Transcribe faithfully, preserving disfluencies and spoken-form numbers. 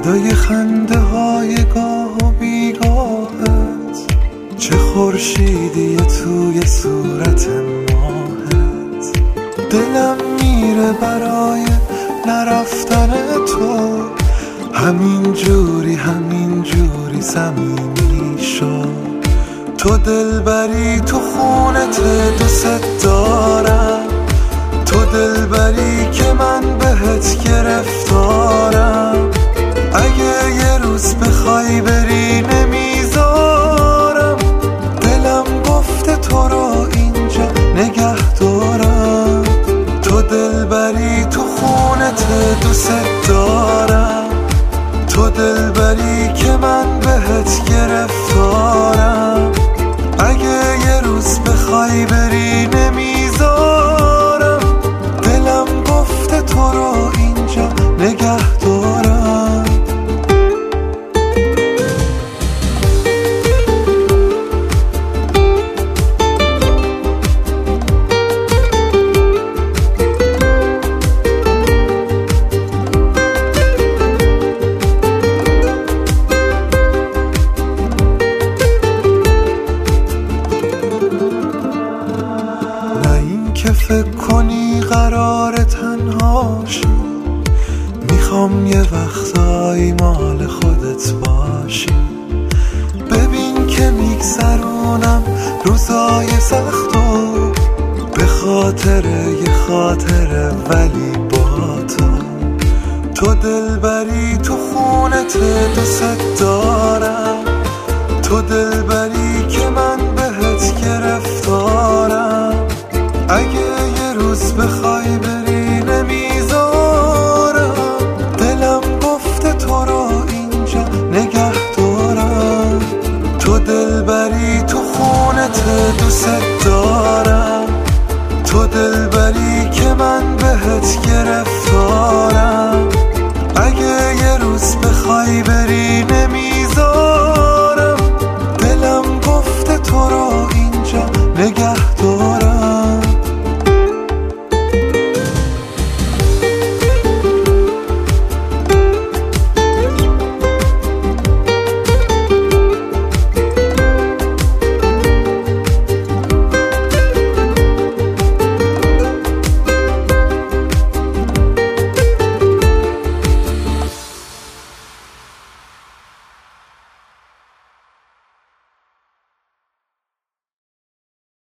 صدای خنده های گاه و بیگاهت، چه خورشیدی توی صورت ماهت. دلم میره برای نرفتن تو، همین جوری همین جوری صمیمی شو. تو دلبری تو خونت دوست دارم، تو دلبری که من بهت گرفتارم. اگه یه روز بخوای بری نمیذارم، دلم گفته تو رو اینجا نگه دارم. تو دلبری تو خونت دوست دارم، تو دلبری که من بهت گرفتارم. اگه یه روز بخوای بری نمیذارم، دلم گفته تو رو اینجا نگه دارم. که فکر کنی قرار تنهاشی، میخوام یه وقتایی مال خودت باشی. ببین که میگذرونم روزای سختو، به خاطر یه خاطره ولی با تو. تو دلبری تو خونت دوست دارم، تو دلبری که من بهت گرفتارم. اگه یه روز بخوای بری نمیذارم، دلم گفته تو رو اینجا نگه دارم. تو دلبری تو خونت دوست دارم، تو دلبری که من بهت گرفتارم. اگه یه روز بخوای بری نمیذارم، دلم گفته تو رو اینجا نگه دارم.